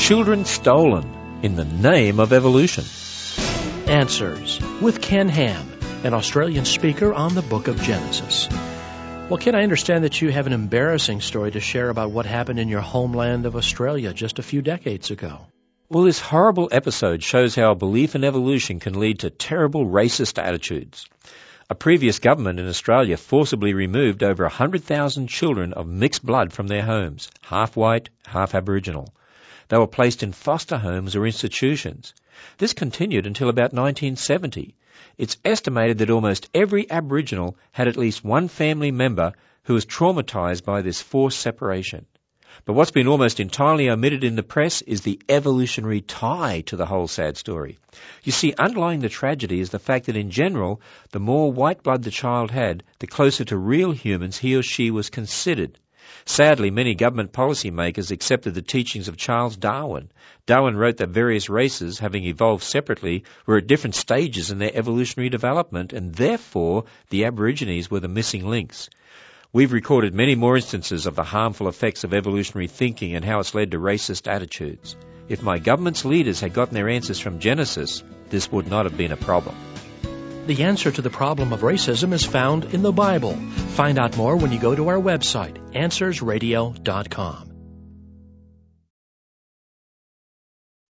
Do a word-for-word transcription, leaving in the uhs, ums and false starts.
children stolen in the name of evolution? Answers with Ken Ham, an Australian speaker on the Book of Genesis. Well, Ken, I understand that you have an embarrassing story to share about what happened in your homeland of Australia just a few decades ago. Well, this horrible episode shows how a belief in evolution can lead to terrible racist attitudes. A previous government in Australia forcibly removed over one hundred thousand children of mixed blood from their homes, half white, half Aboriginal. They were placed in foster homes or institutions. This continued until about nineteen seventy. It's estimated that almost every Aboriginal had at least one family member who was traumatized by this forced separation. But what's been almost entirely omitted in the press is the evolutionary tie to the whole sad story. You see, underlying the tragedy is the fact that in general, the more white blood the child had, the closer to real humans he or she was considered. Sadly, many government policymakers accepted the teachings of Charles Darwin. Darwin wrote that various races, having evolved separately, were at different stages in their evolutionary development, and therefore the Aborigines were the missing links. We've recorded many more instances of the harmful effects of evolutionary thinking and how it's led to racist attitudes. If my government's leaders had gotten their answers from Genesis, this would not have been a problem. The answer to the problem of racism is found in the Bible. Find out more when you go to our website, answers radio dot com.